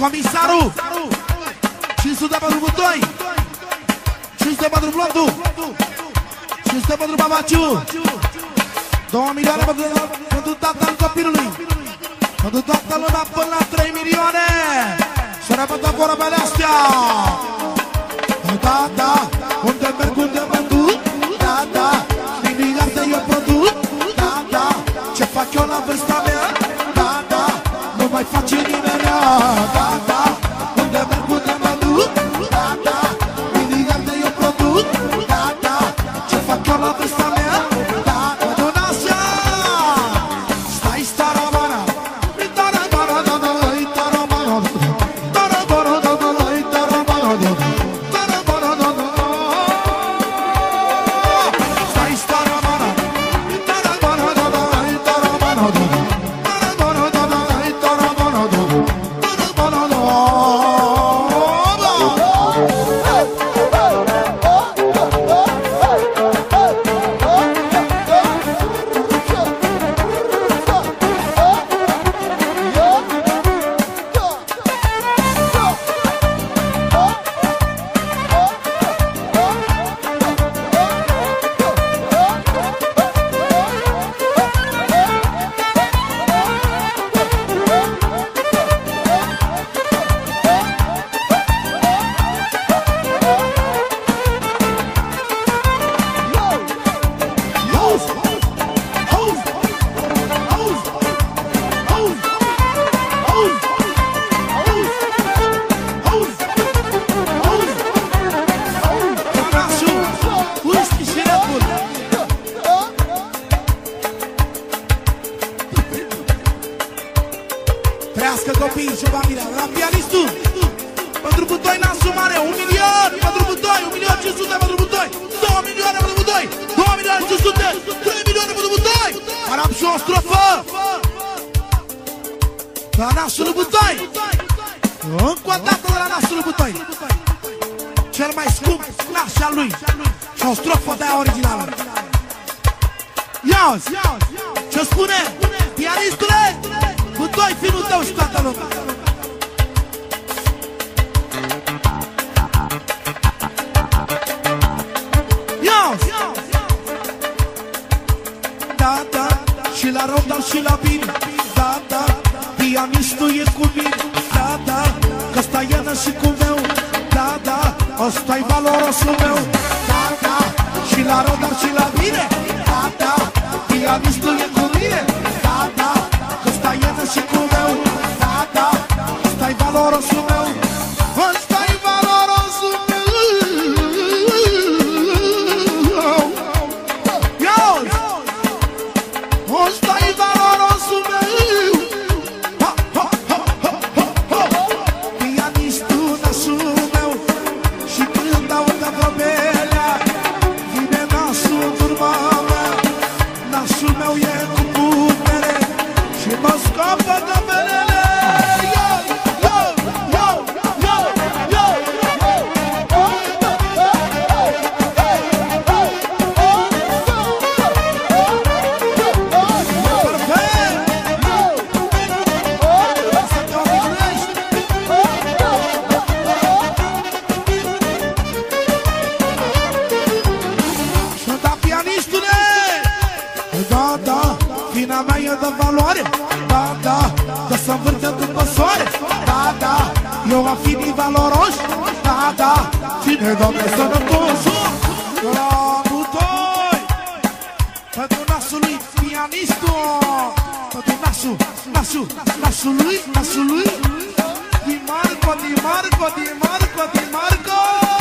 Comisarul 500 pentru Butoi, 500 pentru Blondu, 500 pentru Babaciu, 2 milioane pentru tatăl copilului, pentru toată lumea până la 3 milioane. Să repetă vorbele astea. Da, da, unde merg, unde mă duc? Da, da, miliarde eu produc. Da, da, ce fac eu la vârsta mea? Da, da, nu mai face nimeni. Da, da, unde merg, unde mă duc? Da, da, miliarde eu produc. Da, da, ce fac eu la vârsta mea? Da, da, donația. Stai, staramana, taramana, taramana, trăiască copiii și familia. La pianistul pentru Butoi nasul mare, 1 milion pentru Butoi, 1 milion 500 pentru Butoi, 2 milioane pentru Butoi, 2 milioane 500, 3 milioane pentru Butoi. Mai am și o strofă la nasul Butoi. Încă o dată de la nasul Butoi, cel mai scump nas al lui. Și o strofă de aia originală. Ia-ți, ce spune pianistule? Butoi, finul tău și toată lumea. Ia-ți! Da, da, și la rău, dar și la bine. Da, da, pianistul e cu mine. Da, da, că ăsta e năsicul meu. Da, da, ăsta-i valorosul meu. Da, da, și la rău, dar și la bine. Da, da, pianistul e cu mine. Da, da, că ăsta e năsicul meu. Da, da, ăsta-i valorosul meu. Ăsta-i valorosul meu. Ia-uzi! Ăsta-i valorosul meu. Ha, ha, ha, ha, ha, ha. Pianistul nasul meu. Și când audă vorbelea, vine nasul în urma mea. Nasul meu e cu putere și mă scapă de venele. Vina mea e de valoare. Da, da, că să învârte după soare. Da, da, eu am fi valoros. Da, da, ține Doamne sănătosul. La Butoi, pentru nasul lui pianistul. Pentru nasul lui Di Marco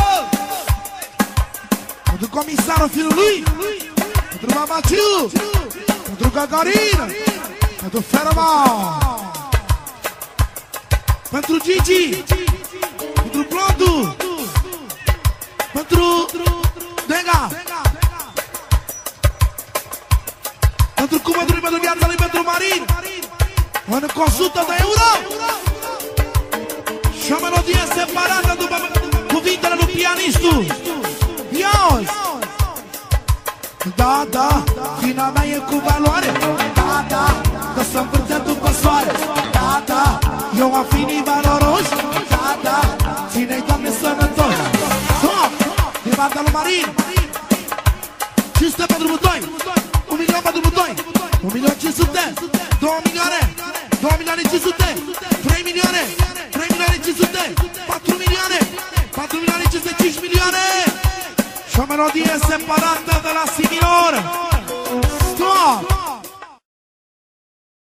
pentru comisarul fiului, pentru Babaciu, pentru Gagarin, pentru Ferma, pentru Gigi, pentru Blondu, pentru Dega, pentru cuvântul pentru viața lui, pentru Marin, încă 100 de euro și o melodie separată după cuvintele lui pianistul. Ia-uzi! Da, da, vina mea e cu valoare. Da, da, că să învârte după soare. Da, da, eu am fi valoros. Marin 500 pentru butoi 1 milion pentru butoi 1 milion 500 2 milioane 2 milioane 500 3 milioane 3 milioane 500 4 milioane 4 milioane 500 5 milioane și o melodie separată de la Simio